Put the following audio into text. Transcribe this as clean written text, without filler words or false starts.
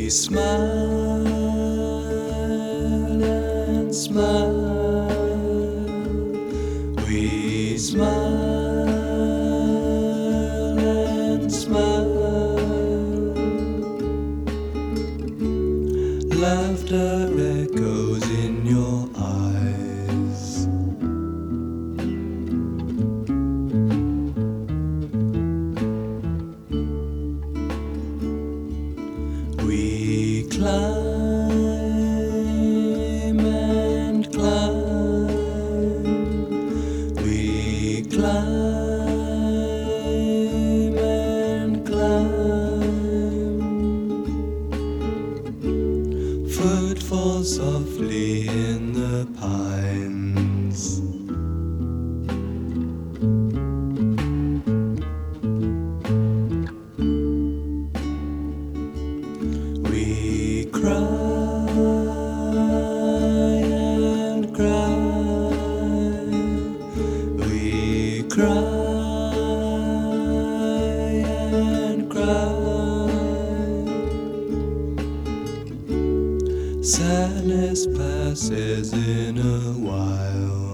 smile and smile. We smile and smile. Laughter echoes in your eyes. We climb and climb. We climb and climb. Footfalls softly in the pines. We cry and cry. We cry and cry. Sadness passes in a while.